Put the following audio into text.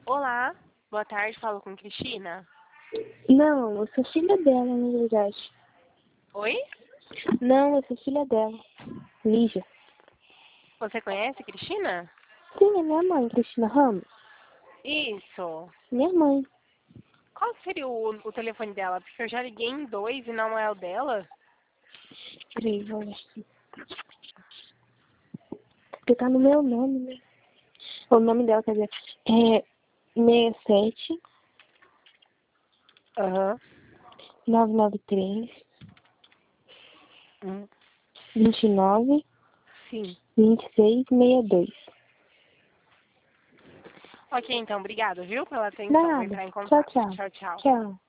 Olá, boa tarde, falo com Cristina. Não, eu sou filha dela, na verdade. Oi? Não, eu sou filha dela. Lígia. Você conhece Cristina? Sim, é minha mãe, Cristina Ramos. Isso. Minha mãe. Qual seria o telefone dela? Porque eu já liguei em dois e não é o dela. Peraí, vou olhar aqui. Porque tá no meu nome, né? O nome dela, quer dizer, é 67 Aham. 993 Uhum. 29 Sim. 26 62. Ok, então, obrigada, viu, pela atenção. Vou Nada. entrar em Tchau, contato. tchau. Tchau, tchau. Tchau.